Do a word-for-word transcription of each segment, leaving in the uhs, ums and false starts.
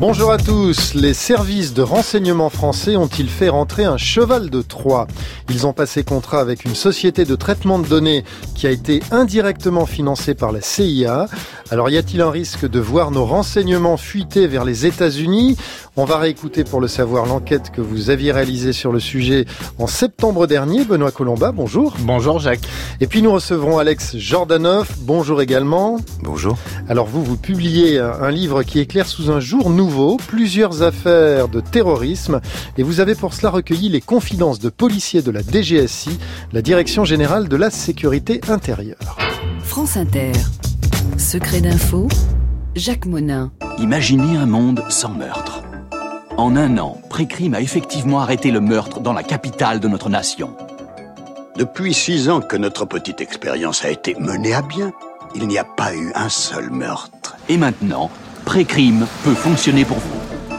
Bonjour à tous. Les services de renseignement français ont-ils fait rentrer un cheval de Troie ? Ils ont passé contrat avec une société de traitement de données qui a été indirectement financée par la C I A. Alors y a-t-il un risque de voir nos renseignements fuiter vers les États-Unis ? On va réécouter pour le savoir l'enquête que vous aviez réalisée sur le sujet en septembre dernier. Benoît Colomba, bonjour. Bonjour Jacques. Et puis nous recevrons Alex Jordanov, bonjour également. Bonjour. Alors vous, vous publiez un livre qui éclaire sous un jour nouveau plusieurs affaires de terrorisme et vous avez pour cela recueilli les confidences de policiers de la D G S I, la Direction Générale de la Sécurité Intérieure. France Inter. Secret d'info, Jacques Monin. Imaginez un monde sans meurtre. En un an, Précrime a effectivement arrêté le meurtre dans la capitale de notre nation. Depuis six ans que notre petite expérience a été menée à bien, il n'y a pas eu un seul meurtre. Et maintenant, Précrime peut fonctionner pour vous.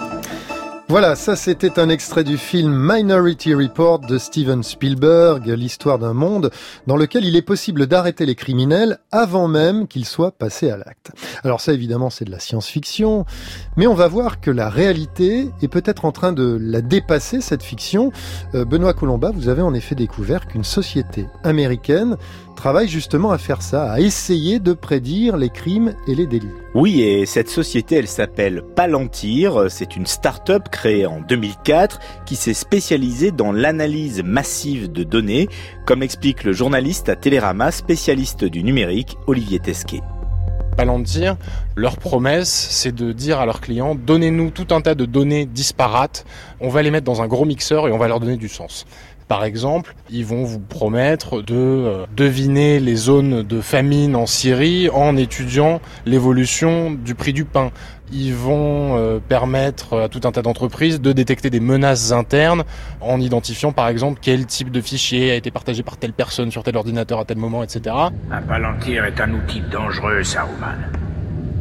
Voilà, ça c'était un extrait du film Minority Report de Steven Spielberg, l'histoire d'un monde dans lequel il est possible d'arrêter les criminels avant même qu'ils soient passés à l'acte. Alors ça évidemment c'est de la science-fiction, mais on va voir que la réalité est peut-être en train de la dépasser, cette fiction. Euh, Benoît Colomba, vous avez en effet découvert qu'une société américaine travaille justement à faire ça, à essayer de prédire les crimes et les délits. Oui, et cette société, elle s'appelle Palantir. C'est une start-up créée en deux mille quatre qui s'est spécialisée dans l'analyse massive de données, comme l'explique le journaliste à Télérama, spécialiste du numérique, Olivier Tesquet. Palantir, leur promesse, c'est de dire à leurs clients, donnez-nous tout un tas de données disparates, on va les mettre dans un gros mixeur et on va leur donner du sens. Par exemple, ils vont vous promettre de euh, deviner les zones de famine en Syrie en étudiant l'évolution du prix du pain. Ils vont euh, permettre à tout un tas d'entreprises de détecter des menaces internes en identifiant par exemple quel type de fichier a été partagé par telle personne sur tel ordinateur à tel moment, et cetera. Un Palantir est un outil dangereux, Saruman. Pourquoi ?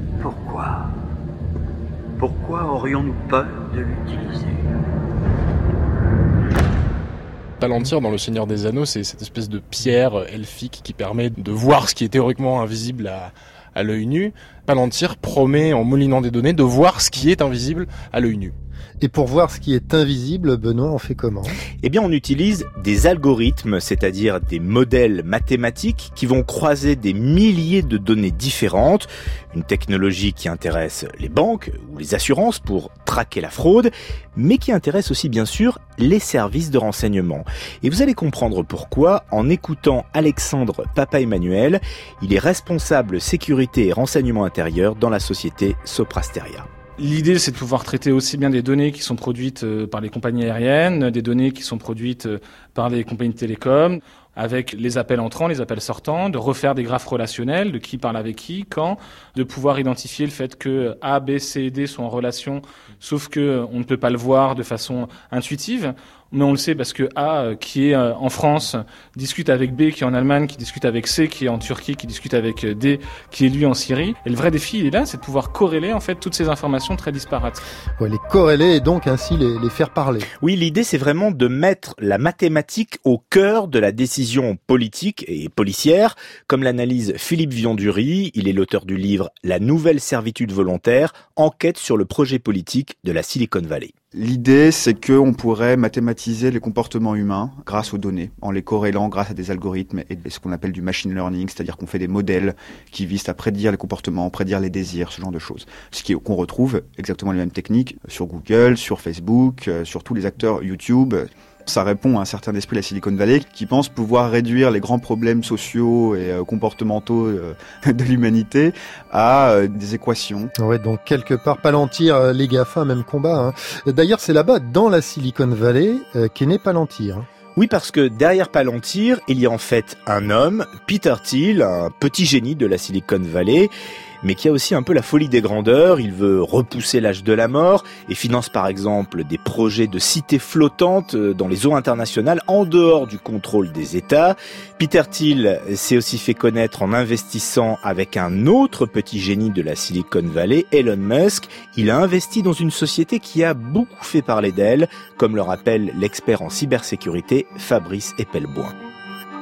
Pourquoi aurions-nous peur de l'utiliser ? Palantir, dans Le Seigneur des Anneaux, c'est cette espèce de pierre elfique qui permet de voir ce qui est théoriquement invisible à, à l'œil nu. Palantir promet, en moulinant des données, de voir ce qui est invisible à l'œil nu. Et pour voir ce qui est invisible, Benoît, on fait comment ? Eh bien, on utilise des algorithmes, c'est-à-dire des modèles mathématiques qui vont croiser des milliers de données différentes. Une technologie qui intéresse les banques ou les assurances pour traquer la fraude, mais qui intéresse aussi, bien sûr, les services de renseignement. Et vous allez comprendre pourquoi en écoutant Alexandre Papa-Emmanuel. Il est responsable sécurité et renseignement intérieur dans la société Soprasteria. L'idée, c'est de pouvoir traiter aussi bien des données qui sont produites par les compagnies aériennes, des données qui sont produites par les compagnies de télécom, avec les appels entrants, les appels sortants, de refaire des graphes relationnels, de qui parle avec qui, quand, de pouvoir identifier le fait que A, B, C et D sont en relation, sauf que on ne peut pas le voir de façon intuitive. Mais on le sait parce que A, qui est en France, discute avec B, qui est en Allemagne, qui discute avec C, qui est en Turquie, qui discute avec D, qui est lui en Syrie. Et le vrai défi, il est là, c'est de pouvoir corréler en fait toutes ces informations très disparates. Ouais, les corréler et donc ainsi les, les faire parler. Oui, l'idée, c'est vraiment de mettre la mathématique au cœur de la décision politique et policière, comme l'analyse Philippe Viandury. Il est l'auteur du livre « La nouvelle servitude volontaire, enquête sur le projet politique de la Silicon Valley ». L'idée, c'est qu'on pourrait mathématiser les comportements humains grâce aux données, en les corrélant grâce à des algorithmes et ce qu'on appelle du machine learning, c'est-à-dire qu'on fait des modèles qui visent à prédire les comportements, prédire les désirs, ce genre de choses. Ce qui est, qu'on retrouve exactement les mêmes techniques sur Google, sur Facebook, sur tous les acteurs YouTube. Ça répond à un certain esprit de la Silicon Valley qui pense pouvoir réduire les grands problèmes sociaux et euh, comportementaux euh, de l'humanité à euh, des équations. Ouais, donc quelque part Palantir, euh, les GAFA, même combat. Hein. D'ailleurs, c'est là-bas, dans la Silicon Valley, euh, qu'est né Palantir. Hein. Oui, parce que derrière Palantir, il y a en fait un homme, Peter Thiel, un petit génie de la Silicon Valley, mais qui a aussi un peu la folie des grandeurs. Il veut repousser l'âge de la mort et finance par exemple des projets de cités flottantes dans les eaux internationales en dehors du contrôle des États. Peter Thiel s'est aussi fait connaître en investissant avec un autre petit génie de la Silicon Valley, Elon Musk. Il a investi dans une société qui a beaucoup fait parler d'elle, comme le rappelle l'expert en cybersécurité Fabrice Epelboin.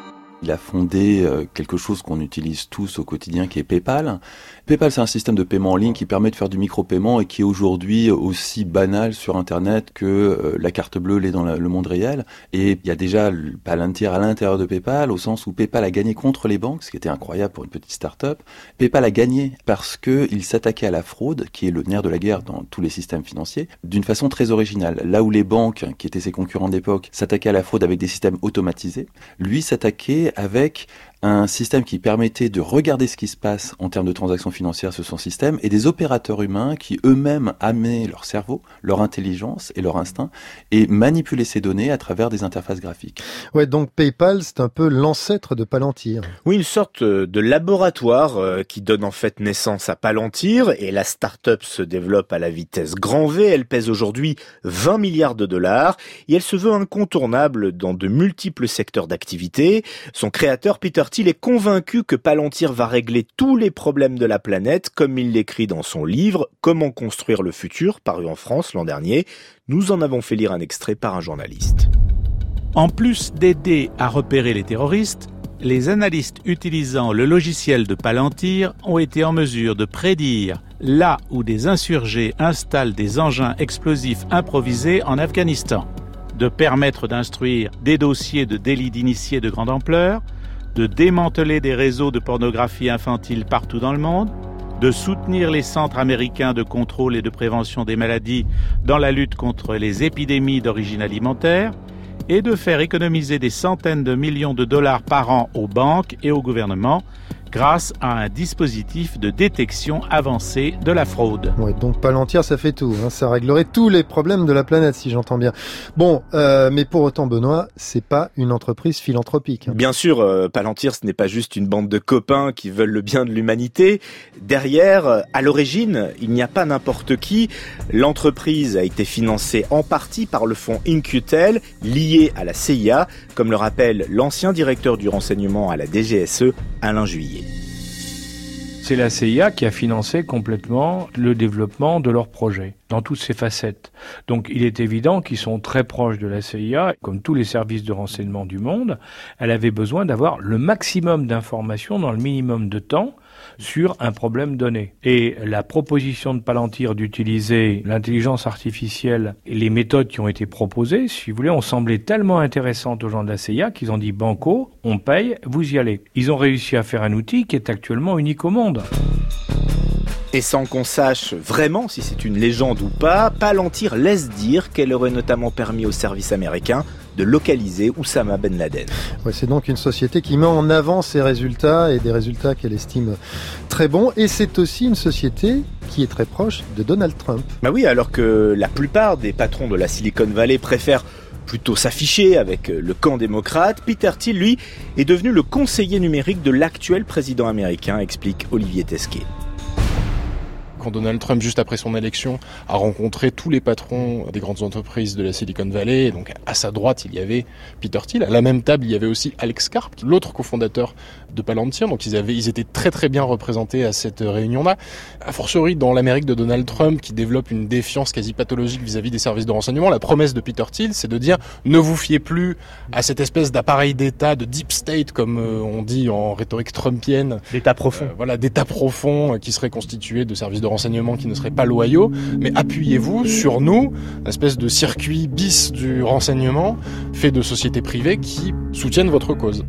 Il a fondé euh, quelque chose qu'on utilise tous au quotidien qui est PayPal. PayPal, c'est un système de paiement en ligne qui permet de faire du micro-paiement et qui est aujourd'hui aussi banal sur Internet que euh, la carte bleue l'est dans la, le monde réel. Et il y a déjà le Palantir à l'intérieur de PayPal, au sens où PayPal a gagné contre les banques, ce qui était incroyable pour une petite start-up. PayPal a gagné parce qu'il s'attaquait à la fraude, qui est le nerf de la guerre dans tous les systèmes financiers, d'une façon très originale. Là où les banques, qui étaient ses concurrents d'époque, s'attaquaient à la fraude avec des systèmes automatisés, lui s'attaquait avec un système qui permettait de regarder ce qui se passe en termes de transactions financières sur son système et des opérateurs humains qui eux-mêmes amenaient leur cerveau, leur intelligence et leur instinct et manipulaient ces données à travers des interfaces graphiques. Ouais, donc PayPal, c'est un peu l'ancêtre de Palantir. Oui, une sorte de laboratoire qui donne en fait naissance à Palantir et la start-up se développe à la vitesse grand V. Elle pèse aujourd'hui vingt milliards de dollars et elle se veut incontournable dans de multiples secteurs d'activité. Son créateur, Peter Thiel, est convaincu que Palantir va régler tous les problèmes de la planète, comme il l'écrit dans son livre « Comment construire le futur », paru en France l'an dernier. Nous en avons fait lire un extrait par un journaliste. En plus d'aider à repérer les terroristes, les analystes utilisant le logiciel de Palantir ont été en mesure de prédire là où des insurgés installent des engins explosifs improvisés en Afghanistan, de permettre d'instruire des dossiers de délits d'initiés de grande ampleur, de démanteler des réseaux de pornographie infantile partout dans le monde, de soutenir les centres américains de contrôle et de prévention des maladies dans la lutte contre les épidémies d'origine alimentaire, et de faire économiser des centaines de millions de dollars par an aux banques et au gouvernement grâce à un dispositif de détection avancée de la fraude. Ouais, donc Palantir, ça fait tout. Hein. Ça réglerait tous les problèmes de la planète, si j'entends bien. Bon, euh, mais pour autant, Benoît, c'est pas une entreprise philanthropique. Hein. Bien sûr, euh, Palantir, ce n'est pas juste une bande de copains qui veulent le bien de l'humanité. Derrière, à l'origine, il n'y a pas n'importe qui. L'entreprise a été financée en partie par le fonds In-Q-Tel, lié à la C I A, comme le rappelle l'ancien directeur du renseignement à la D G S E, Alain Juillet. C'est la C I A qui a financé complètement le développement de leur projet, dans toutes ses facettes. Donc il est évident qu'ils sont très proches de la C I A, comme tous les services de renseignement du monde. Elle avait besoin d'avoir le maximum d'informations dans le minimum de temps sur un problème donné. Et la proposition de Palantir d'utiliser l'intelligence artificielle et les méthodes qui ont été proposées, si vous voulez, ont semblé tellement intéressantes aux gens de la C I A qu'ils ont dit banco, on paye, vous y allez. Ils ont réussi à faire un outil qui est actuellement unique au monde. Et sans qu'on sache vraiment si c'est une légende ou pas, Palantir laisse dire qu'elle aurait notamment permis aux services américains de localiser Oussama Ben Laden. Ouais, c'est donc une société qui met en avant ses résultats et des résultats qu'elle estime très bons. Et c'est aussi une société qui est très proche de Donald Trump. Bah oui, alors que la plupart des patrons de la Silicon Valley préfèrent plutôt s'afficher avec le camp démocrate, Peter Thiel, lui, est devenu le conseiller numérique de l'actuel président américain, explique Olivier Tesquet. Quand Donald Trump, juste après son élection, a rencontré tous les patrons des grandes entreprises de la Silicon Valley, et donc à sa droite, il y avait Peter Thiel. À la même table, il y avait aussi Alex Karp, l'autre cofondateur de Palantir. Donc ils avaient, ils étaient très très bien représentés à cette réunion-là. A fortiori, dans l'Amérique de Donald Trump, qui développe une défiance quasi pathologique vis-à-vis des services de renseignement, la promesse de Peter Thiel, c'est de dire ne vous fiez plus à cette espèce d'appareil d'État, de deep state, comme euh, on dit en rhétorique trumpienne. D'État profond. Euh, voilà, d'État profond euh, qui serait constitué de services de renseignement qui ne seraient pas loyaux, mais appuyez-vous sur nous, une espèce de circuit bis du renseignement fait de sociétés privées qui soutiennent votre cause.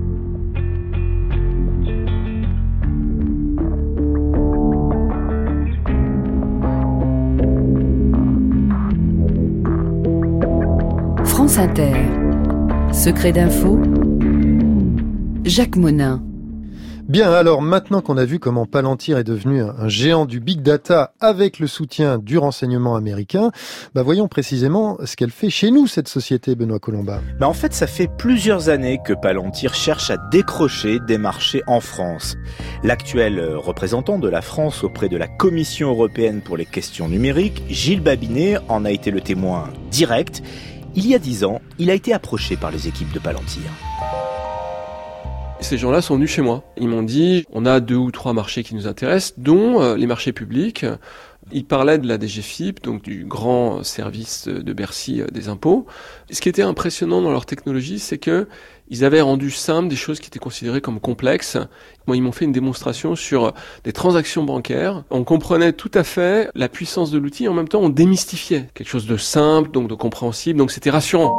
France Inter. Secret d'info. Jacques Monin. Bien, alors maintenant qu'on a vu comment Palantir est devenu un géant du big data avec le soutien du renseignement américain, bah voyons précisément ce qu'elle fait chez nous, cette société, Benoît Colomba. Bah en fait, ça fait plusieurs années que Palantir cherche à décrocher des marchés en France. L'actuel représentant de la France auprès de la Commission européenne pour les questions numériques, Gilles Babinet, en a été le témoin direct. Il y a dix ans, il a été approché par les équipes de Palantir. Ces gens-là sont venus chez moi. Ils m'ont dit, on a deux ou trois marchés qui nous intéressent, dont euh, les marchés publics. Ils parlaient de la D G F I P, donc du grand service de Bercy euh, des impôts. Ce qui était impressionnant dans leur technologie, c'est que ils avaient rendu simple des choses qui étaient considérées comme complexes. Moi, ils m'ont fait une démonstration sur des transactions bancaires. On comprenait tout à fait la puissance de l'outil, et en même temps, on démystifiait quelque chose de simple, donc de compréhensible, donc c'était rassurant.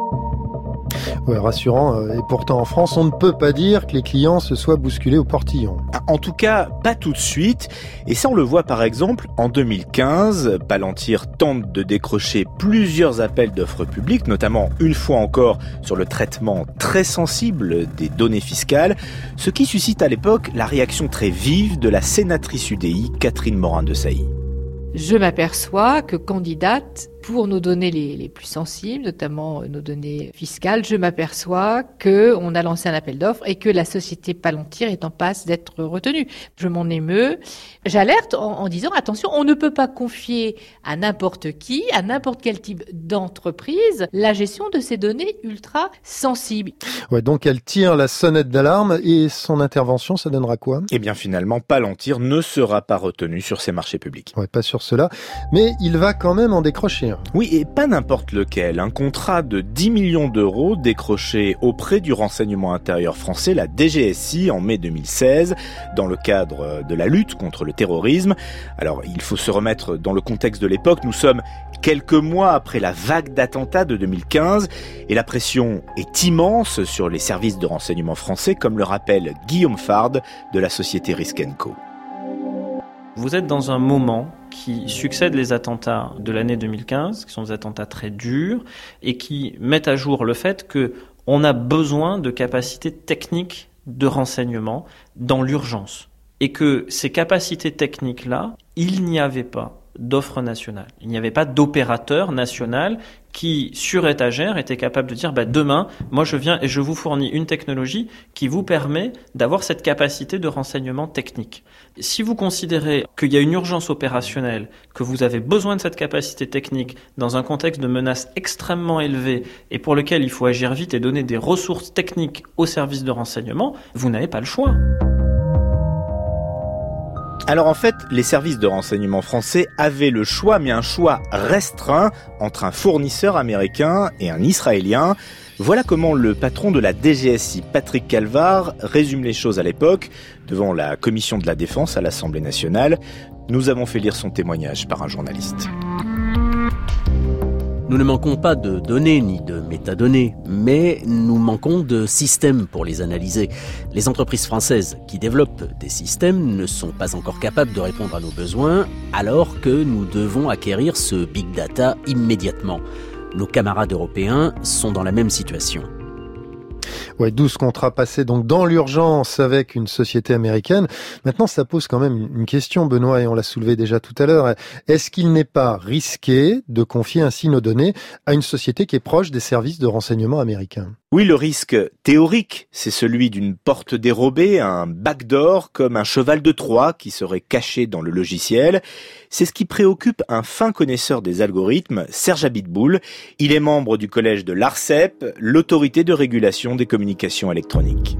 Ouais, rassurant. Et pourtant, en France, on ne peut pas dire que les clients se soient bousculés au portillon. En tout cas, pas tout de suite. Et ça, on le voit par exemple en deux mille quinze. Palantir tente de décrocher plusieurs appels d'offres publiques, notamment une fois encore sur le traitement très sensible des données fiscales, ce qui suscite à l'époque la réaction très vive de la sénatrice U D I, Catherine Morin-Desailly. Je m'aperçois que candidate pour nos données les, les plus sensibles, notamment nos données fiscales, je m'aperçois que on a lancé un appel d'offres et que la société Palantir est en passe d'être retenue. Je m'en émeus. J'alerte en, en disant attention, on ne peut pas confier à n'importe qui, à n'importe quel type d'entreprise, la gestion de ces données ultra sensibles. Ouais, donc elle tire la sonnette d'alarme et son intervention, ça donnera quoi ? Eh bien finalement, Palantir ne sera pas retenu sur ces marchés publics. Ouais, pas sur cela, mais il va quand même en décrocher. Oui, et pas n'importe lequel. Un contrat de dix millions d'euros décroché auprès du renseignement intérieur français, la D G S I, en mai deux mille seize, dans le cadre de la lutte contre le terrorisme. Alors, il faut se remettre dans le contexte de l'époque. Nous sommes quelques mois après la vague d'attentats de deux mille quinze et la pression est immense sur les services de renseignement français, comme le rappelle Guillaume Fard de la société Risk and Co. Vous êtes dans un moment qui succède les attentats de l'année deux mille quinze, qui sont des attentats très durs, et qui mettent à jour le fait qu'on a besoin de capacités techniques de renseignement dans l'urgence. Et que ces capacités techniques-là, il n'y avait pas d'offre nationale. Il n'y avait pas d'opérateur national qui, sur étagère, était capable de dire bah, « demain, moi je viens et je vous fournis une technologie qui vous permet d'avoir cette capacité de renseignement technique ». Si vous considérez qu'il y a une urgence opérationnelle, que vous avez besoin de cette capacité technique dans un contexte de menace extrêmement élevé et pour lequel il faut agir vite et donner des ressources techniques aux services de renseignement, vous n'avez pas le choix. Alors en fait, les services de renseignement français avaient le choix, mais un choix restreint entre un fournisseur américain et un israélien. Voilà comment le patron de la D G S I, Patrick Calvar, résume les choses à l'époque, devant la commission de la défense à l'Assemblée nationale. Nous avons fait lire son témoignage par un journaliste. Nous ne manquons pas de données ni de métadonnées, mais nous manquons de systèmes pour les analyser. Les entreprises françaises qui développent des systèmes ne sont pas encore capables de répondre à nos besoins, alors que nous devons acquérir ce big data immédiatement. Nos camarades européens sont dans la même situation. Ouais, douze contrats passés donc dans l'urgence avec une société américaine. Maintenant, ça pose quand même une question, Benoît, et on l'a soulevé déjà tout à l'heure. Est-ce qu'il n'est pas risqué de confier ainsi nos données à une société qui est proche des services de renseignement américains ? Oui, le risque théorique, c'est celui d'une porte dérobée, un backdoor, comme un cheval de Troie qui serait caché dans le logiciel. C'est ce qui préoccupe un fin connaisseur des algorithmes, Serge Abitboul. Il est membre du collège de l'ARCEP, l'autorité de régulation des communications électroniques.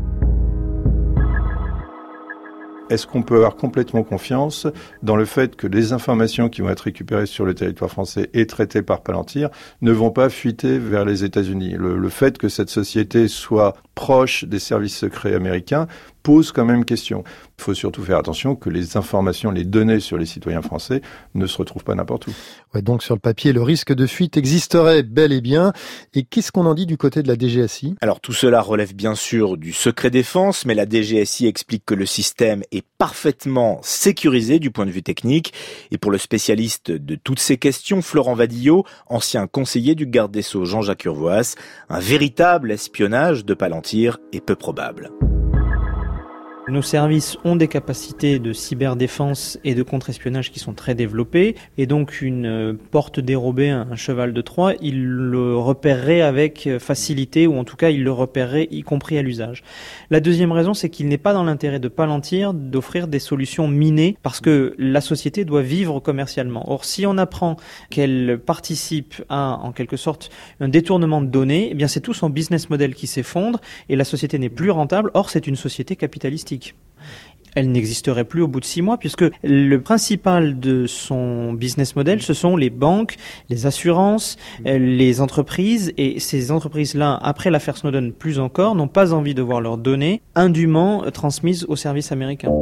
Est-ce qu'on peut avoir complètement confiance dans le fait que les informations qui vont être récupérées sur le territoire français et traitées par Palantir ne vont pas fuiter vers les États-Unis ? Le, le fait que cette société soit proche des services secrets américains pose quand même question. Il faut surtout faire attention que les informations, les données sur les citoyens français ne se retrouvent pas n'importe où. Ouais, donc sur le papier, le risque de fuite existerait bel et bien. Et qu'est-ce qu'on en dit du côté de la D G S I ? Alors tout cela relève bien sûr du secret défense, mais la D G S I explique que le système est parfaitement sécurisé du point de vue technique. Et pour le spécialiste de toutes ces questions, Florent Vadillo, ancien conseiller du garde des Sceaux Jean-Jacques Urvoas, un véritable espionnage de Palantir est peu probable. Nos services ont des capacités de cyberdéfense et de contre-espionnage qui sont très développées, et donc une porte dérobée, un cheval de Troie, il le repérerait avec facilité, ou en tout cas il le repérerait y compris à l'usage. La deuxième raison, c'est qu'il n'est pas dans l'intérêt de Palantir d'offrir des solutions minées, parce que la société doit vivre commercialement. Or, si on apprend qu'elle participe à, en quelque sorte, un détournement de données, eh bien c'est tout son business model qui s'effondre, et la société n'est plus rentable. Or, c'est une société capitalistique. Elle n'existerait plus au bout de six mois, puisque le principal de son business model, ce sont les banques, les assurances, les entreprises, et ces entreprises-là, après l'affaire Snowden plus encore, n'ont pas envie de voir leurs données indûment transmises aux services américains.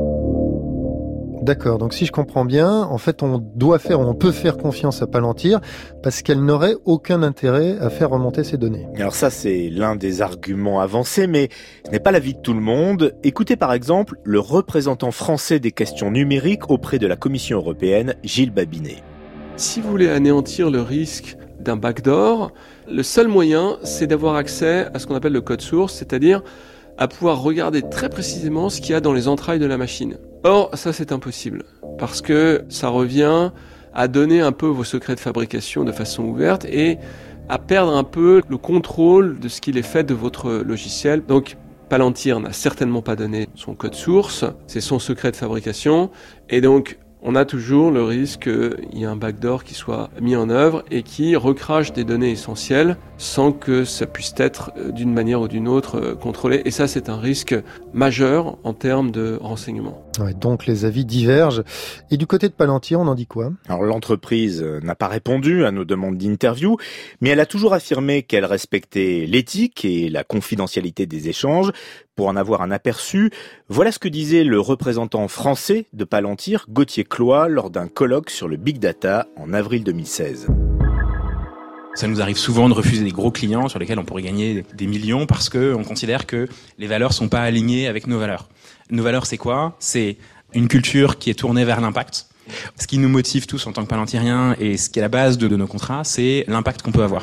D'accord, donc si je comprends bien, en fait on doit faire, on peut faire confiance à Palantir parce qu'elle n'aurait aucun intérêt à faire remonter ces données. Alors ça c'est l'un des arguments avancés, mais ce n'est pas l'avis de tout le monde. Écoutez par exemple le représentant français des questions numériques auprès de la Commission européenne, Gilles Babinet. Si vous voulez anéantir le risque d'un backdoor, le seul moyen c'est d'avoir accès à ce qu'on appelle le code source, c'est-à-dire à pouvoir regarder très précisément ce qu'il y a dans les entrailles de la machine. Or, ça c'est impossible, parce que ça revient à donner un peu vos secrets de fabrication de façon ouverte et à perdre un peu le contrôle de ce qu'il est fait de votre logiciel. Donc, Palantir n'a certainement pas donné son code source, c'est son secret de fabrication, et donc on a toujours le risque qu'il y ait un backdoor qui soit mis en œuvre et qui recrache des données essentielles sans que ça puisse être d'une manière ou d'une autre contrôlé. Et ça, c'est un risque majeur en termes de renseignement. Ouais, donc les avis divergent. Et du côté de Palantir, on en dit quoi ? Alors l'entreprise n'a pas répondu à nos demandes d'interview, mais elle a toujours affirmé qu'elle respectait l'éthique et la confidentialité des échanges. Pour en avoir un aperçu, voilà ce que disait le représentant français de Palantir, Gauthier Cloy, lors d'un colloque sur le Big Data en avril deux mille seize. Ça nous arrive souvent de refuser des gros clients sur lesquels on pourrait gagner des millions parce que on considère que les valeurs sont pas alignées avec nos valeurs. Nos valeurs, c'est quoi ? C'est une culture qui est tournée vers l'impact. Ce qui nous motive tous en tant que palantiriens et ce qui est la base de, de nos contrats, c'est l'impact qu'on peut avoir.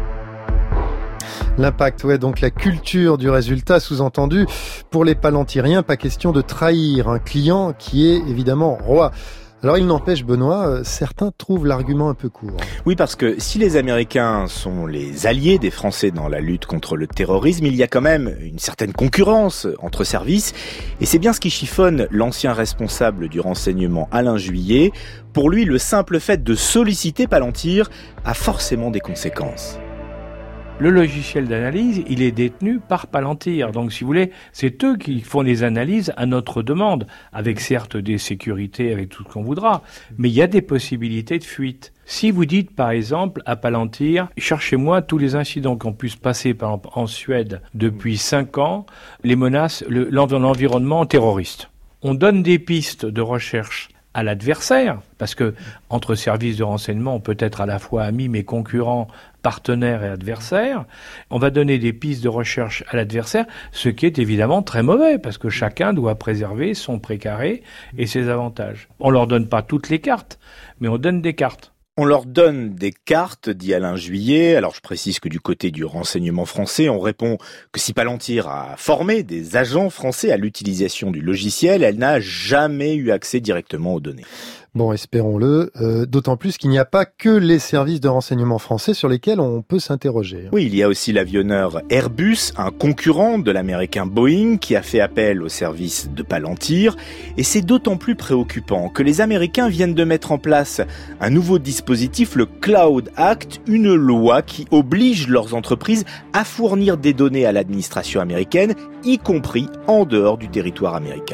L'impact, ouais, donc la culture du résultat, sous-entendu. Pour les palantiriens, pas question de trahir un client qui est évidemment roi. Alors il n'empêche, Benoît, certains trouvent l'argument un peu court. Oui, parce que si les Américains sont les alliés des Français dans la lutte contre le terrorisme, il y a quand même une certaine concurrence entre services. Et c'est bien ce qui chiffonne l'ancien responsable du renseignement Alain Juillet. Pour lui, le simple fait de solliciter Palantir a forcément des conséquences. Le logiciel d'analyse, il est détenu par Palantir. Donc, si vous voulez, c'est eux qui font les analyses à notre demande, avec certes des sécurités, avec tout ce qu'on voudra, mais il y a des possibilités de fuite. Si vous dites, par exemple, à Palantir, cherchez-moi tous les incidents qui ont pu se passer, par exemple, en Suède depuis cinq ans, les menaces, le, l'environnement terroriste. On donne des pistes de recherche à l'adversaire, parce que entre services de renseignement, on peut être à la fois amis, mais concurrents, partenaires et adversaires. On va donner des pistes de recherche à l'adversaire, ce qui est évidemment très mauvais, parce que chacun doit préserver son précaré et ses avantages. On leur donne pas toutes les cartes, mais on donne des cartes. On leur donne des cartes, dit Alain Juillet. Alors je précise que du côté du renseignement français, on répond que si Palantir a formé des agents français à l'utilisation du logiciel, elle n'a jamais eu accès directement aux données. Bon, espérons-le, euh, d'autant plus qu'il n'y a pas que les services de renseignement français sur lesquels on peut s'interroger. Oui, il y a aussi l'avionneur Airbus, un concurrent de l'américain Boeing, qui a fait appel au service de Palantir. Et c'est d'autant plus préoccupant que les Américains viennent de mettre en place un nouveau dispositif, le Cloud Act, une loi qui oblige leurs entreprises à fournir des données à l'administration américaine, y compris en dehors du territoire américain.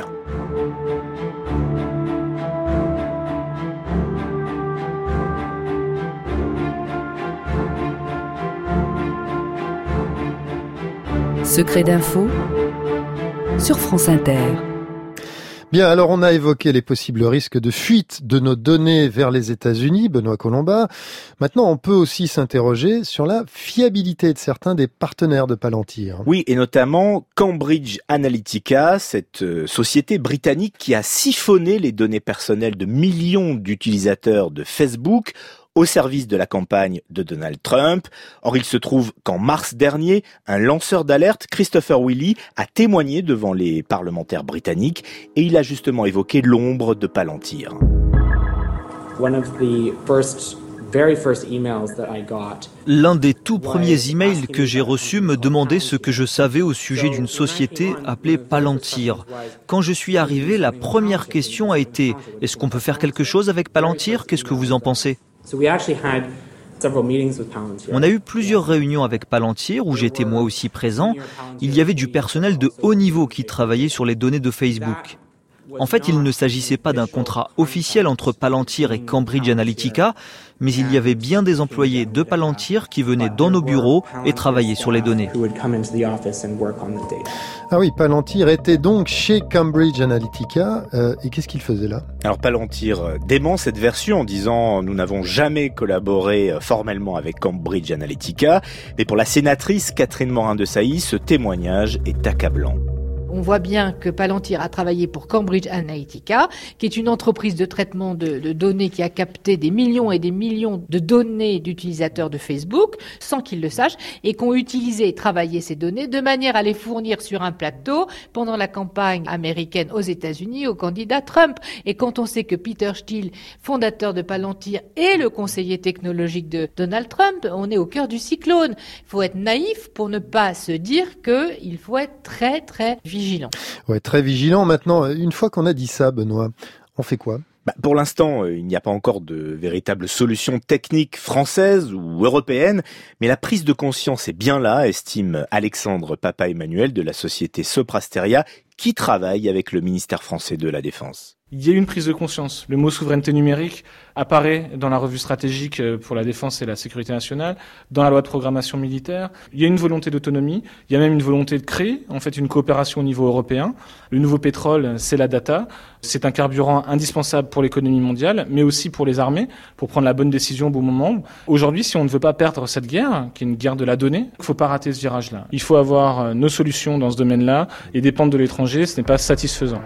Secret d'info sur France Inter. Bien, alors on a évoqué les possibles risques de fuite de nos données vers les États-Unis, Benoît Colomba. Maintenant, on peut aussi s'interroger sur la fiabilité de certains des partenaires de Palantir. Oui, et notamment Cambridge Analytica, cette société britannique qui a siphonné les données personnelles de millions d'utilisateurs de Facebook au service de la campagne de Donald Trump. Or, il se trouve qu'en mars dernier, un lanceur d'alerte, Christopher Willey, a témoigné devant les parlementaires britanniques et il a justement évoqué l'ombre de Palantir. One of the first L'un des tout premiers emails que j'ai reçus me demandait ce que je savais au sujet d'une société appelée Palantir. Quand je suis arrivé, la première question a été « Est-ce qu'on peut faire quelque chose avec Palantir ? Qu'est-ce que vous en pensez ?» On a eu plusieurs réunions avec Palantir où j'étais moi aussi présent. Il y avait du personnel de haut niveau qui travaillait sur les données de Facebook. En fait, il ne s'agissait pas d'un contrat officiel entre Palantir et Cambridge Analytica, mais il y avait bien des employés de Palantir qui venaient dans nos bureaux et travaillaient sur les données. Ah oui, Palantir était donc chez Cambridge Analytica. Euh, et qu'est-ce qu'il faisait là ? Alors Palantir dément cette version en disant « Nous n'avons jamais collaboré formellement avec Cambridge Analytica ». Mais pour la sénatrice Catherine Morin-Desailly, ce témoignage est accablant. On voit bien que Palantir a travaillé pour Cambridge Analytica, qui est une entreprise de traitement de, de données qui a capté des millions et des millions de données d'utilisateurs de Facebook, sans qu'ils le sachent, et qui ont utilisé et travaillé ces données de manière à les fournir sur un plateau pendant la campagne américaine aux États-Unis au candidat Trump. Et quand on sait que Peter Thiel, fondateur de Palantir, est le conseiller technologique de Donald Trump, on est au cœur du cyclone. Il faut être naïf pour ne pas se dire qu'il faut être très très vigilant. Vigilant. Ouais, très vigilant. Maintenant, une fois qu'on a dit ça, Benoît, on fait quoi ? Bah, pour l'instant, il n'y a pas encore de véritable solution technique française ou européenne, mais la prise de conscience est bien là, estime Alexandre Papa-Emmanuel de la société Soprasteria, qui travaille avec le ministère français de la Défense. Il y a eu une prise de conscience. Le mot souveraineté numérique apparaît dans la revue stratégique pour la défense et la sécurité nationale, dans la loi de programmation militaire. Il y a une volonté d'autonomie. Il y a même une volonté de créer, en fait, une coopération au niveau européen. Le nouveau pétrole, c'est la data. C'est un carburant indispensable pour l'économie mondiale, mais aussi pour les armées, pour prendre la bonne décision au bon moment. Aujourd'hui, si on ne veut pas perdre cette guerre, qui est une guerre de la donnée, il ne faut pas rater ce virage-là. Il faut avoir nos solutions dans ce domaine-là et dépendre de l'étranger, ce n'est pas satisfaisant.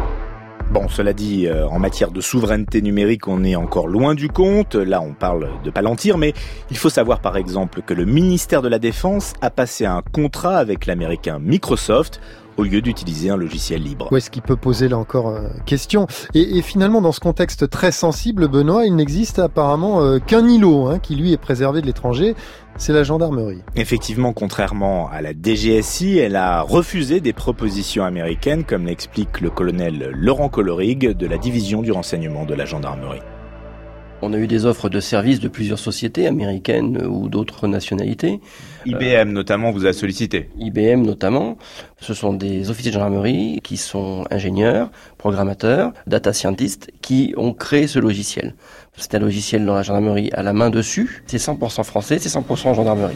Bon, cela dit, euh, en matière de souveraineté numérique, on est encore loin du compte. Là, on parle de Palantir, mais il faut savoir par exemple que le ministère de la Défense a passé un contrat avec l'américain Microsoft au lieu d'utiliser un logiciel libre. Où est-ce qu'il peut poser là encore euh, question et, et finalement, dans ce contexte très sensible, Benoît, il n'existe apparemment euh, qu'un îlot hein, qui lui est préservé de l'étranger. C'est la gendarmerie. Effectivement, contrairement à la D G S I, elle a refusé des propositions américaines, comme l'explique le colonel Laurent Collerig de la division du renseignement de la gendarmerie. On a eu des offres de services de plusieurs sociétés américaines ou d'autres nationalités. I B M euh, notamment vous a sollicité. I B M notamment. Ce sont des officiers de gendarmerie qui sont ingénieurs, programmateurs, data scientists qui ont créé ce logiciel. C'est un logiciel dans la gendarmerie à la main dessus. C'est cent pour cent français, c'est cent pour cent gendarmerie.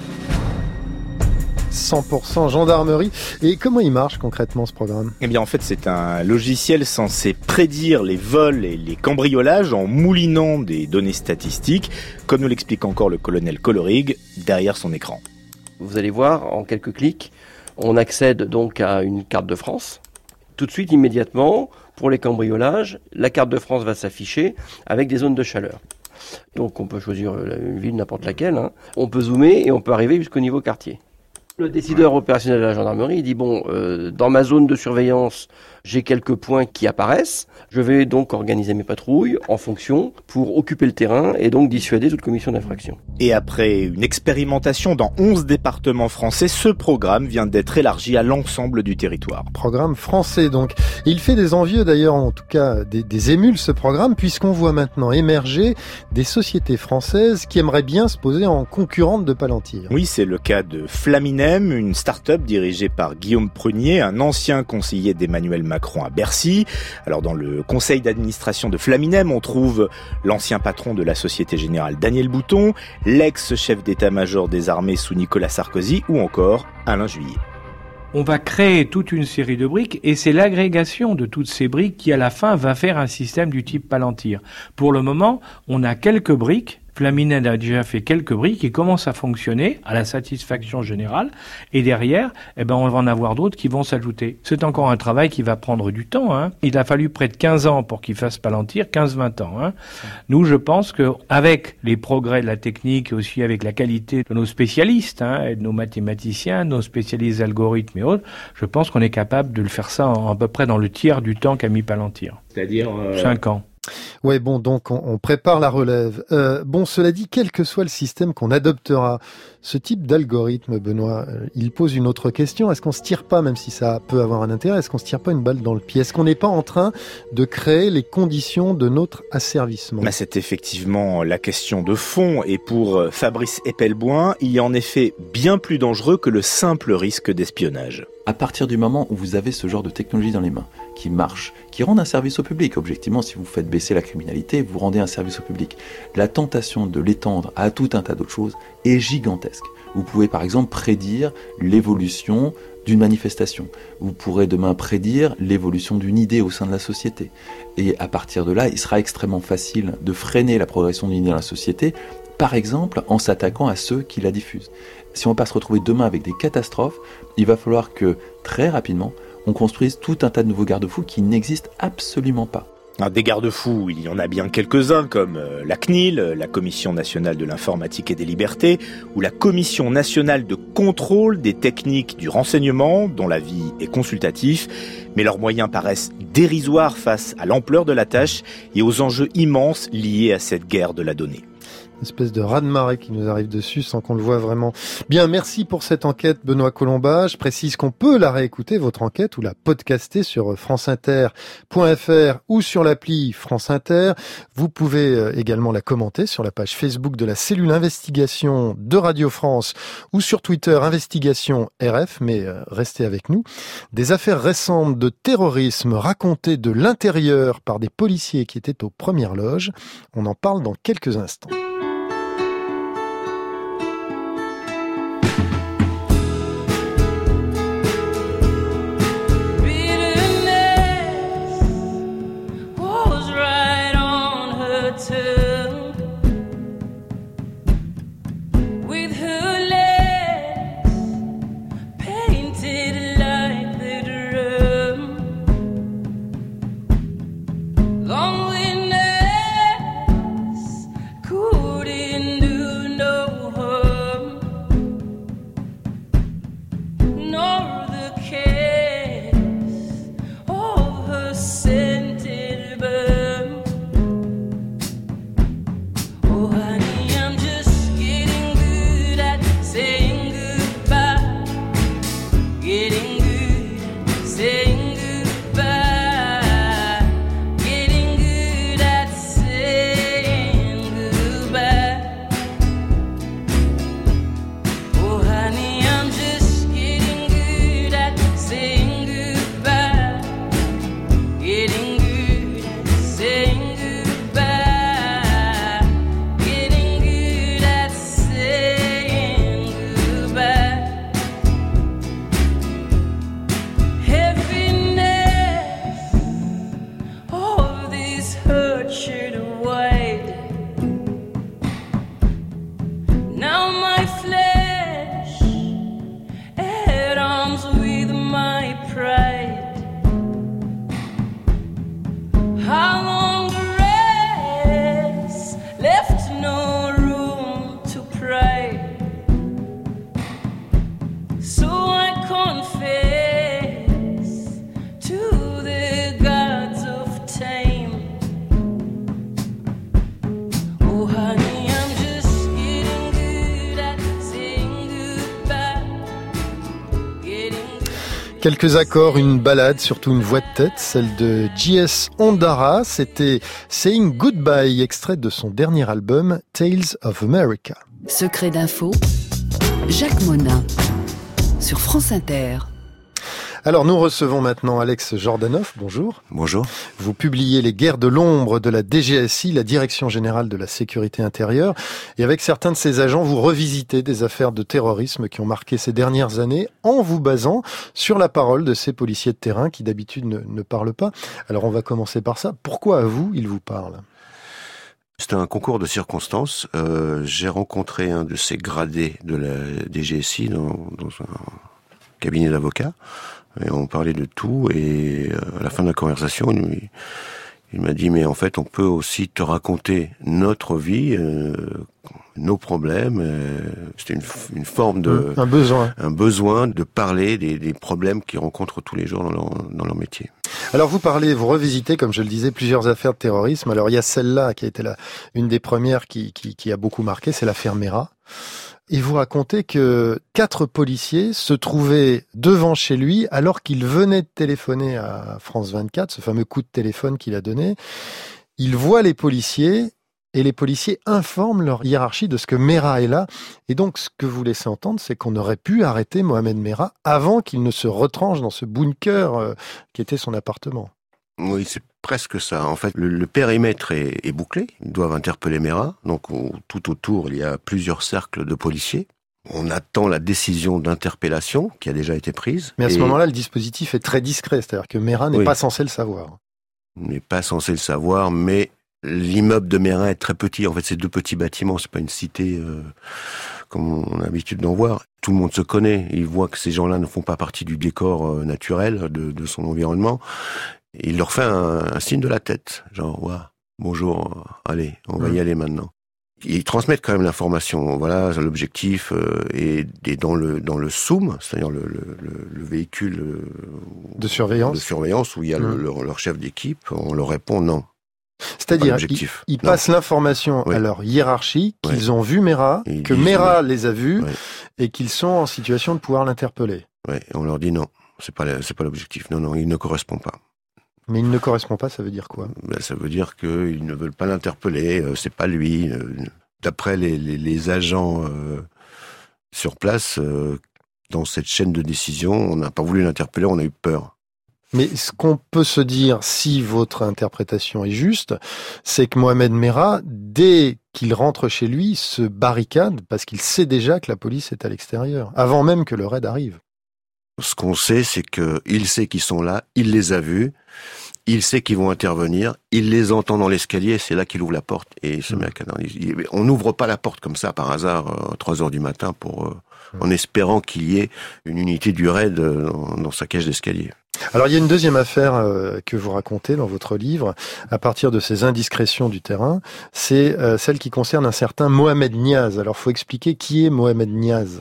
cent pour cent gendarmerie. Et comment il marche concrètement ce programme ? Eh bien en fait c'est un logiciel censé prédire les vols et les cambriolages en moulinant des données statistiques, comme nous l'explique encore le colonel Collerig derrière son écran. Vous allez voir en quelques clics, on accède donc à une carte de France. Tout de suite, immédiatement, pour les cambriolages, la carte de France va s'afficher avec des zones de chaleur. Donc on peut choisir une ville, n'importe laquelle. Hein. On peut zoomer et on peut arriver jusqu'au niveau quartier. Le décideur opérationnel de la gendarmerie il dit bon, euh, dans ma zone de surveillance, j'ai quelques points qui apparaissent. Je vais donc organiser mes patrouilles en fonction pour occuper le terrain et donc dissuader toute commission d'infraction. Et après une expérimentation dans onze départements français, ce programme vient d'être élargi à l'ensemble du territoire. Programme français donc. Et il fait des envieux d'ailleurs, en tout cas des, des émules ce programme, puisqu'on voit maintenant émerger des sociétés françaises qui aimeraient bien se poser en concurrente de Palantir. Oui, c'est le cas de Flaminem, une start-up dirigée par Guillaume Prunier, un ancien conseiller d'Emmanuel Macron à Bercy. Alors dans le conseil d'administration de Flaminem, on trouve l'ancien patron de la Société Générale Daniel Bouton, l'ex-chef d'état-major des armées sous Nicolas Sarkozy ou encore Alain Juillet. On va créer toute une série de briques et c'est l'agrégation de toutes ces briques qui à la fin va faire un système du type Palantir. Pour le moment, on a quelques briques Flaminède a déjà fait quelques briques qui commencent à fonctionner à la satisfaction générale. Et derrière, eh ben, on va en avoir d'autres qui vont s'ajouter. C'est encore un travail qui va prendre du temps, hein. Il a fallu près de quinze ans pour qu'il fasse Palantir, quinze vingt ans, hein. Nous, je pense que avec les progrès de la technique et aussi avec la qualité de nos spécialistes, hein, et de nos mathématiciens, nos spécialistes algorithmes et autres, je pense qu'on est capable de le faire ça en, à peu près dans le tiers du temps qu'a mis Palantir. C'est-à-dire euh... cinq ans. Ouais, bon, donc on, on prépare la relève. Euh, bon, cela dit, quel que soit le système qu'on adoptera, ce type d'algorithme, Benoît, euh, il pose une autre question. Est-ce qu'on se tire pas, même si ça peut avoir un intérêt, est-ce qu'on se tire pas une balle dans le pied? Est-ce qu'on n'est pas en train de créer les conditions de notre asservissement? Bah, c'est effectivement la question de fond. Et pour Fabrice Epelboin, il est en effet bien plus dangereux que le simple risque d'espionnage. À partir du moment où vous avez ce genre de technologie dans les mains, qui marche, qui rend un service au public, objectivement, si vous faites baisser la criminalité, vous rendez un service au public. La tentation de l'étendre à tout un tas d'autres choses est gigantesque. Vous pouvez par exemple prédire l'évolution d'une manifestation. Vous pourrez demain prédire l'évolution d'une idée au sein de la société. Et à partir de là, il sera extrêmement facile de freiner la progression d'une idée dans la société, par exemple en s'attaquant à ceux qui la diffusent. Si on va pas se retrouver demain avec des catastrophes, il va falloir que, très rapidement, on construise tout un tas de nouveaux garde-fous qui n'existent absolument pas. Des garde-fous, il y en a bien quelques-uns, comme la C N I L, la Commission nationale de l'informatique et des libertés, ou la Commission nationale de contrôle des techniques du renseignement, dont l'avis est consultatif, mais leurs moyens paraissent dérisoires face à l'ampleur de la tâche et aux enjeux immenses liés à cette guerre de la donnée. Une espèce de raz-de-marée qui nous arrive dessus sans qu'on le voit vraiment. Bien, merci pour cette enquête, Benoît Colombat. Je précise qu'on peut la réécouter, votre enquête, ou la podcaster sur franceinter point f r ou sur l'appli France Inter. Vous pouvez également la commenter sur la page Facebook de la cellule investigation de Radio France ou sur Twitter Investigation R F, mais restez avec nous. Des affaires récentes de terrorisme racontées de l'intérieur par des policiers qui étaient aux premières loges. On en parle dans quelques instants. Quelques accords, une ballade, surtout une voix de tête, celle de J S Ondara. C'était Saying Goodbye, extrait de son dernier album Tales of America. Secret d'info, Jacques Monin, sur France Inter. Alors nous recevons maintenant Alex Jordanov, bonjour. Bonjour. Vous publiez Les guerres de l'ombre de la D G S I, la Direction Générale de la Sécurité Intérieure, et avec certains de ses agents, vous revisitez des affaires de terrorisme qui ont marqué ces dernières années en vous basant sur la parole de ces policiers de terrain qui d'habitude ne, ne parlent pas. Alors on va commencer par ça. Pourquoi à vous, ils vous parlent ? C'était un concours de circonstances. Euh, j'ai rencontré un de ces gradés de la D G S I dans, dans un cabinet d'avocats. Et on parlait de tout. Et à la fin de la conversation, il, il m'a dit, mais en fait, on peut aussi te raconter notre vie, euh, nos problèmes. Euh, c'était une, une forme de... Un besoin. Un besoin de parler des, des problèmes qu'ils rencontrent tous les jours dans leur, dans leur métier. Alors vous parlez, vous revisitez, comme je le disais, plusieurs affaires de terrorisme. Alors il y a celle-là qui a été la, une des premières qui, qui, qui a beaucoup marqué, c'est l'affaire Mera. Et vous racontez que quatre policiers se trouvaient devant chez lui alors qu'il venait de téléphoner à France vingt-quatre, ce fameux coup de téléphone qu'il a donné. Il voit les policiers et les policiers informent leur hiérarchie de ce que Mera est là. Et donc ce que vous laissez entendre, c'est qu'on aurait pu arrêter Mohamed Mera avant qu'il ne se retranche dans ce bunker euh, qui était son appartement. Oui, c'est presque ça. En fait, le, le périmètre est, est bouclé. Ils doivent interpeller Mera. Donc, au, tout autour, il y a plusieurs cercles de policiers. On attend la décision d'interpellation qui a déjà été prise. Mais à ce et... moment-là, le dispositif est très discret. C'est-à-dire que Mera n'est oui. pas censé le savoir. N'est pas censé le savoir, mais l'immeuble de Mera est très petit. En fait, c'est deux petits bâtiments. C'est pas une cité euh, comme on a l'habitude d'en voir. Tout le monde se connaît. Il voit que ces gens-là ne font pas partie du décor euh, naturel de, de son environnement. Il leur fait un, un signe de la tête, genre ouais, bonjour, allez, on va y aller maintenant. Ils transmettent quand même l'information, voilà l'objectif euh, et, et dans le dans le S O U M, c'est-à-dire le, le, le, le véhicule euh, de surveillance, de surveillance où il y a mmh. le, leur, leur chef d'équipe, on leur répond non. C'est-à-dire ils, ils passent l'information oui. à leur hiérarchie qu'ils oui. ont vu Mera, et que Mera oui. les a vus oui. et qu'ils sont en situation de pouvoir l'interpeller. Oui, on leur dit non, c'est pas c'est pas l'objectif, non non, il ne correspond pas. Mais il ne correspond pas, ça veut dire quoi? Ben, ça veut dire qu'ils ne veulent pas l'interpeller, euh, c'est pas lui. Euh, d'après les, les, les agents euh, sur place, euh, dans cette chaîne de décision, on n'a pas voulu l'interpeller, on a eu peur. Mais ce qu'on peut se dire, si votre interprétation est juste, c'est que Mohamed Mera, dès qu'il rentre chez lui, se barricade parce qu'il sait déjà que la police est à l'extérieur, avant même que le raid arrive. Ce qu'on sait, c'est qu'il sait qu'ils sont là, il les a vus, il sait qu'ils vont intervenir, il les entend dans l'escalier, c'est là qu'il ouvre la porte et il se met à canaliser. On n'ouvre pas la porte comme ça par hasard à trois heures du matin pour, euh, en espérant qu'il y ait une unité du raid dans, dans sa cage d'escalier. Alors il y a une deuxième affaire euh, que vous racontez dans votre livre, à partir de ces indiscrétions du terrain, c'est euh, celle qui concerne un certain Mohamed Niaz. Alors faut expliquer qui est Mohamed Niaz.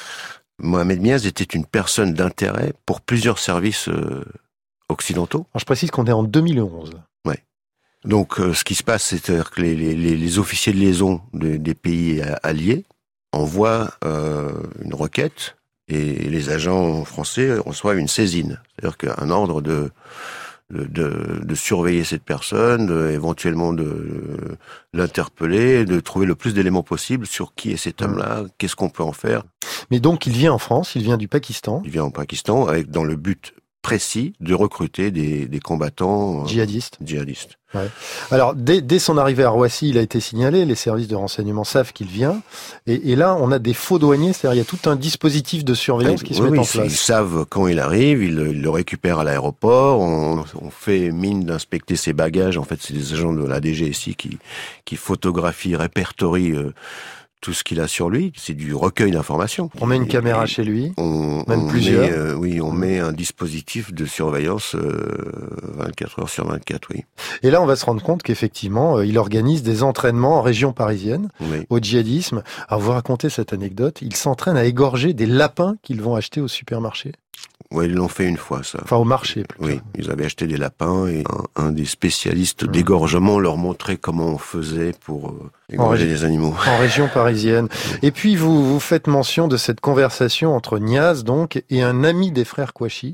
Mohamed Niaz était une personne d'intérêt pour plusieurs services euh, occidentaux. Alors je précise qu'on est en deux mille onze. Ouais. Donc euh, ce qui se passe, c'est que les, les, les officiers de liaison de, des pays alliés envoient euh, une requête et les agents français reçoivent une saisine. C'est-à-dire qu'un ordre de, de, de, de surveiller cette personne, de, éventuellement de l'interpeller, de trouver le plus d'éléments possibles sur qui est cet homme-là, mmh. qu'est-ce qu'on peut en faire. Mais donc il vient en France, il vient du Pakistan. Il vient au Pakistan avec dans le but précis de recruter des, des combattants djihadistes. djihadistes. Ouais. Alors dès, dès son arrivée à Roissy, il a été signalé, les services de renseignement savent qu'il vient, et, et là on a des faux douaniers, c'est-à-dire il y a tout un dispositif de surveillance oui, qui se oui, met oui, en place. Ils savent quand il arrive, ils, ils le récupèrent à l'aéroport, on, on fait mine d'inspecter ses bagages, en fait c'est des agents de la D G S I qui, qui photographient, répertorient euh, tout ce qu'il a sur lui, c'est du recueil d'informations. On met une et, caméra et chez lui, on, même on plusieurs. Met, euh, oui, on met un dispositif de surveillance euh, vingt-quatre heures sur vingt-quatre, oui. Et là, on va se rendre compte qu'effectivement, euh, il organise des entraînements en région parisienne oui. au djihadisme. Alors, vous racontez cette anecdote, il s'entraîne à égorger des lapins qu'ils vont acheter au supermarché. Oui, ils l'ont fait une fois, ça. Enfin, au marché, plutôt. Oui, ils avaient acheté des lapins et un, un des spécialistes mmh. d'égorgement leur montrait comment on faisait pour euh, égorger des animaux. En région parisienne. Et puis, vous, vous faites mention de cette conversation entre Niaz, donc, et un ami des frères Kouachi.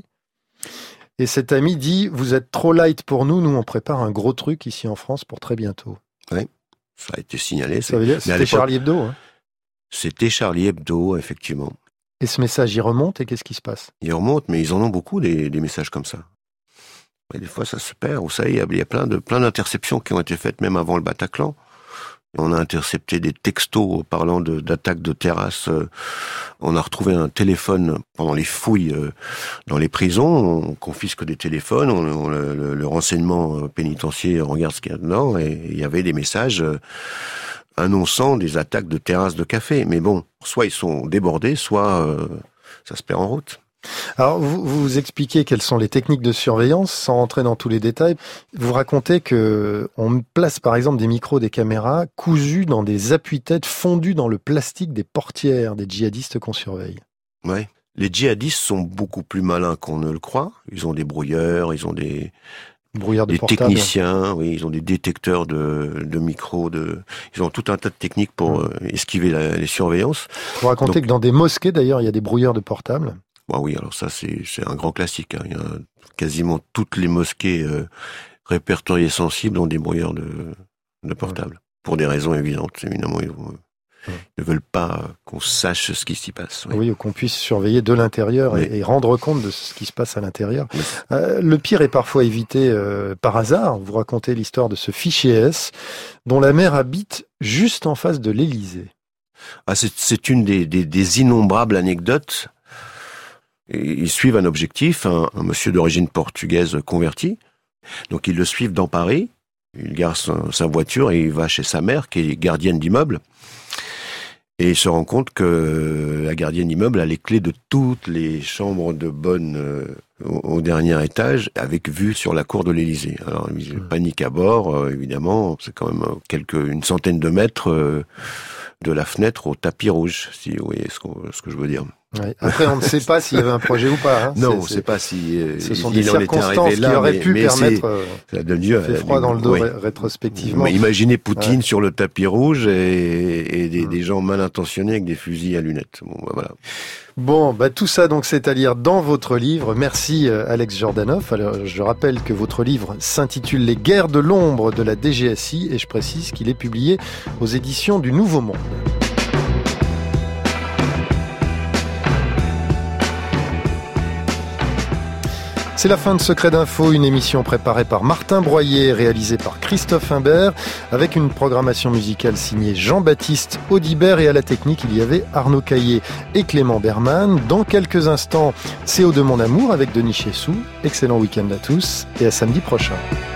Et cet ami dit, vous êtes trop light pour nous, nous on prépare un gros truc ici en France pour très bientôt. Oui, ça a été signalé. Ça veut dire, c'était Charlie Hebdo, hein. C'était Charlie Hebdo, effectivement. Et ce message, il remonte et qu'est-ce qui se passe? Il remonte, mais ils en ont beaucoup des, des messages comme ça. Et des fois, ça se perd. Vous savez, il y a, il y a plein de plein d'interceptions qui ont été faites même avant le Bataclan. On a intercepté des textos parlant de, d'attaques de terrasses. On a retrouvé un téléphone pendant les fouilles dans les prisons. On confisque des téléphones. On, on, le, le renseignement pénitentiaire regarde ce qu'il y a dedans. Et il y avait des messages annonçant des attaques de terrasses de café. Mais bon, soit ils sont débordés, soit euh, ça se perd en route. Alors, vous, vous expliquez quelles sont les techniques de surveillance, sans rentrer dans tous les détails. Vous racontez que on place par exemple des micros, des caméras cousus dans des appuis-têtes fondus dans le plastique des portières des djihadistes qu'on surveille. Ouais. Les djihadistes sont beaucoup plus malins qu'on ne le croit. Ils ont des brouilleurs, ils ont des brouilleurs de des portable. techniciens, oui, ils ont des détecteurs de, de micros, de, ils ont tout un tas de techniques pour mmh. euh, esquiver la, les surveillances. Vous racontez Donc, que dans des mosquées d'ailleurs, il y a des brouilleurs de portable. Bah oui, alors ça c'est c'est un grand classique. Hein. Il y a quasiment toutes les mosquées euh, répertoriées sensibles ont des brouilleurs de de portable ouais. pour des raisons évidentes. Évidemment, ils, vont, ouais. ils ne veulent pas qu'on sache ce qui s'y passe. Oui, oui ou qu'on puisse surveiller de l'intérieur oui. et, et rendre compte de ce qui se passe à l'intérieur. Oui. Euh, le pire est parfois évité euh, par hasard. Vous racontez l'histoire de ce fichier S dont la mère habite juste en face de l'Élysée. Ah, c'est c'est une des des, des innombrables anecdotes. Ils suivent un objectif, un, un monsieur d'origine portugaise converti. Donc ils le suivent dans Paris. Il gare sa, sa voiture et il va chez sa mère, qui est gardienne d'immeuble. Et il se rend compte que la gardienne d'immeuble a les clés de toutes les chambres de bonne euh, au, au dernier étage, avec vue sur la cour de l'Élysée. Alors il panique à bord, euh, évidemment. C'est quand même quelques une centaine de mètres euh, de la fenêtre au tapis rouge, si vous voyez ce que, ce que je veux dire. Ouais. Après, on ne sait pas s'il y avait un projet ou pas. Hein. Non, c'est, on ne sait pas si euh, ce sont il, des il circonstances en était là, qui auraient mais, pu mais permettre. Euh, ça donne lieu fait froid dans le dos oui. rétrospectivement. Mais imaginez Poutine ouais. sur le tapis rouge et, et des, mmh. des gens mal intentionnés avec des fusils à lunettes. Bon, bah, voilà. Bon, bah tout ça donc c'est à lire dans votre livre. Merci euh, Alex Jordanov. Alors je rappelle que votre livre s'intitule Les guerres de l'ombre de la D G S I et je précise qu'il est publié aux éditions du Nouveau Monde. C'est la fin de Secret d'Info, une émission préparée par Martin Broyer, réalisée par Christophe Imbert, avec une programmation musicale signée Jean-Baptiste Audibert et à la technique, il y avait Arnaud Caillé et Clément Berman. Dans quelques instants, C O deux Mon Amour avec Denis Chessou. Excellent week-end à tous et à samedi prochain.